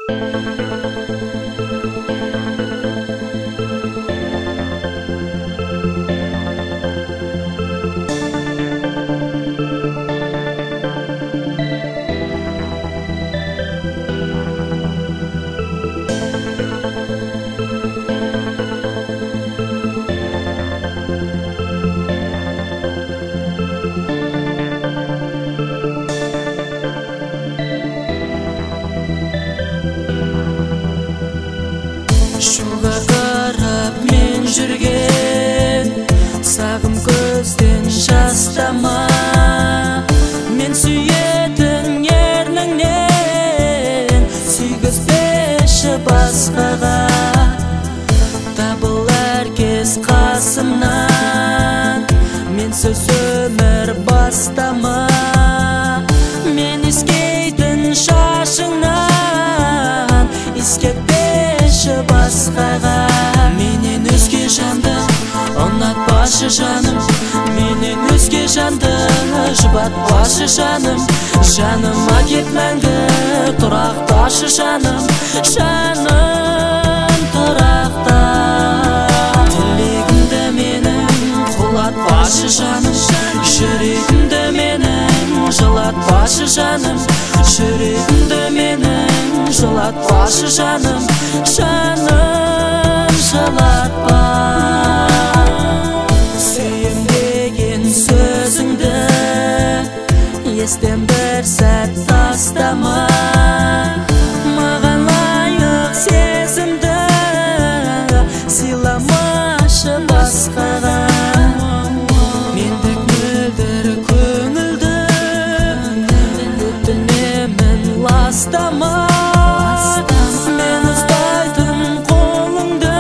Шуға қарап мен жүрген сағым көзден жастама, мен сүйетін ерніңнен сүйгізбеші басқаға. Табылар кез қасымнан, менсіз өмір бастама, мен искейтін шашыңнан искетпеші басқаға. Менен өзге жанды ұнатпашы жаным, менен өзге жанды жұбатпашы жаным. Жаныма кеп мәңгі тұрақташы жаным, жаным тұрақта. Тілегімді менің құлатпашы жаным, жүрегімді менің жылатпашы жаным, жүрегімді менің жылатпашы жаным, жаным жылатпа. Сүйем деген сөзіңді естен бір сәт тастама, маған лайық сезімді сыйламашы басқаға. Мендік мөлдір көңілді өтінемін ластама, мен ұстайтын қолыңды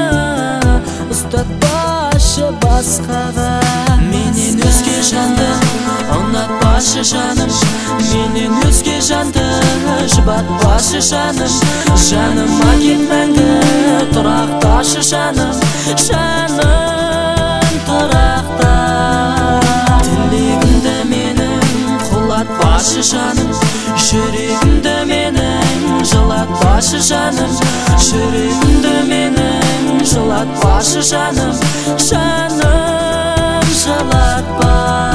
ұстатпашы басқаға. Менен өзге жанды ұнатпашы жаным, менен өзге жанды жұбатпашы жаным. Жаныма кеп мәңгі тұрақташы жаным, жаным тұрақта. Тілегімді менің құлатпашы жаным, жүрегімді менің жылатпашы жаным, жүрегімді менің жылатпашы жаным, жаным жылатпа.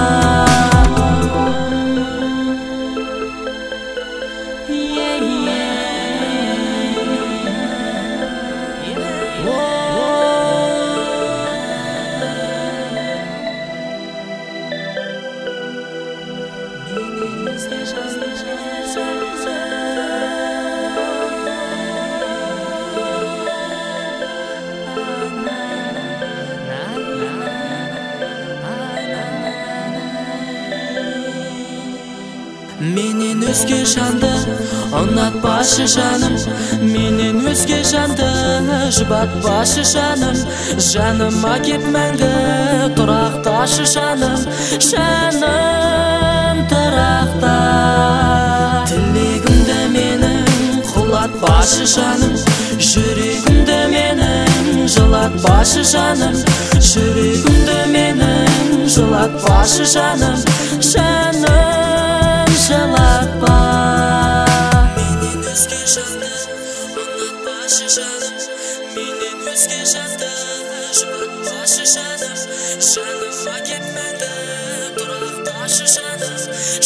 Менен өзге жанды ұнатпашы жаным, менен өзге жанды жұбатпашы жаным. Жаныма кеп мәңгі тұрақташы жаным, жаным тұрақта. Тілегімді менің құлатпашы жаным, жүрегімді менің жылатпашы жаным, жүрегімді менің жылатпашы жаным, жаным жылатпа. Менен өзге жанды ұнатпашы жаным, менен өзге жанды жұбатпашы жаным. Жаныма кеп мәңгі тұрақташы жаным,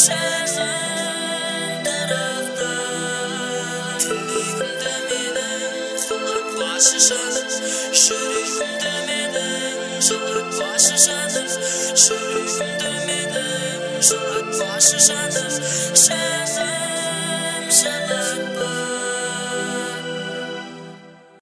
жаным тұрақта. Тілегімді менің құлатпашы жаным, жүрегімді менің жылатпашы жаным, жүрегімді менің жылатпашы жаным, жаным